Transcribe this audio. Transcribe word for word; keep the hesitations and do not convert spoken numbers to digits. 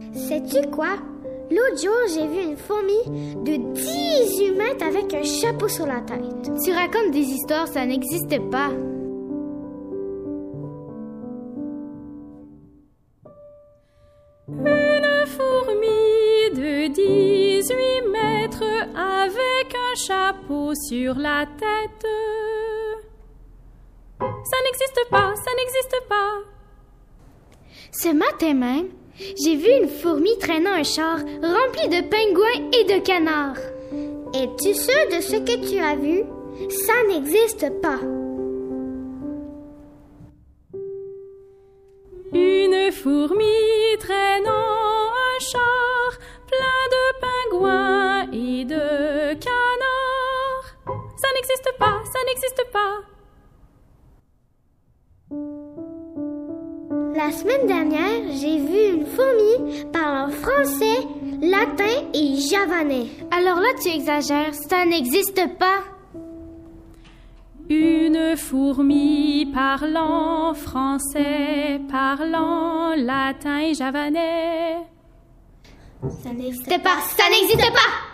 Sais-tu quoi? L'autre jour, j'ai vu une fourmi de dix-huit mètres avec un chapeau sur la tête. Tu racontes des histoires, ça n'existe pas. Une fourmi de dix-huit mètres avec un chapeau sur la tête. Ça n'existe pas, ça n'existe pas. Ce matin même, j'ai vu une fourmi traînant un char rempli de pingouins et de canards. Es-tu sûr de ce que tu as vu? Ça n'existe pas. Une fourmi traînant un char plein de pingouins et de canards. Ça n'existe pas, ça n'existe pas. La semaine dernière, j'ai vu une fourmi parlant français, latin et javanais. Alors là, tu exagères, ça n'existe pas. Une fourmi parlant français, parlant latin et javanais. Ça n'existe pas, ça n'existe pas.